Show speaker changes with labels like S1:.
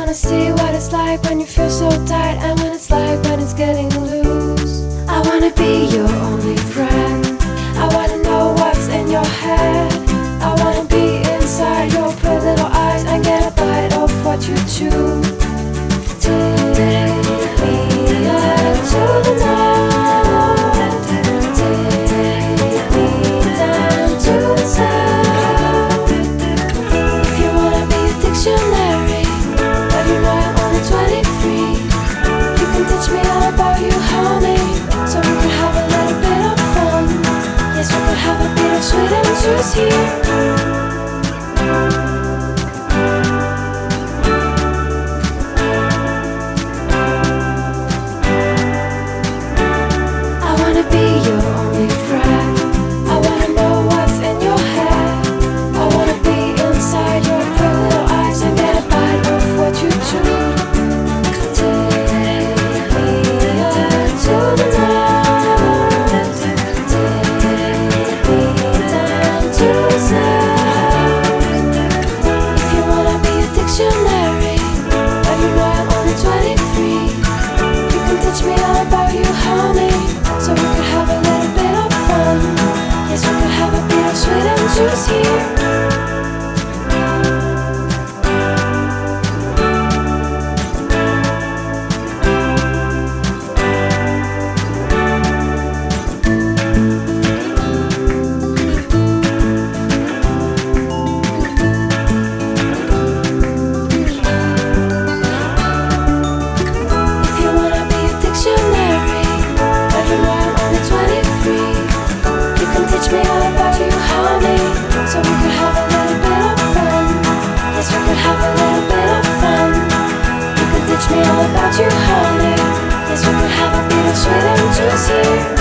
S1: wanna see what it's like when you feel so tight, and when it's like when it's getting loose. I wanna be your only friend. I wanna know what's in your head. I wanna be inside your pretty little eyes and get a bite of what you chew. Take me into the night. Take me down to the sound. If you wanna be a dictionary, but you know I'm only 23, you can teach me all about you, honey, so we can have a little bit of fun. Yes, we can have a bit of sweet and juice here. Be your only friend. I wanna know what's in your head. I wanna be inside your pretty little eyes and get a bite of what you chew. Take me into the night. Take me down to the sound. If you wanna be a dictionary, but you know I'm only 23, you can teach me all about you, honey, so we could have a little bit of fun. Yes, we could have a bit of sweet and juice here. Teach me all about you, honey, so we could have a little bit of fun. Yes, we could have a little bit of fun. You can teach me all about you, honey. Yes, we could have a bit of sweet and juice here.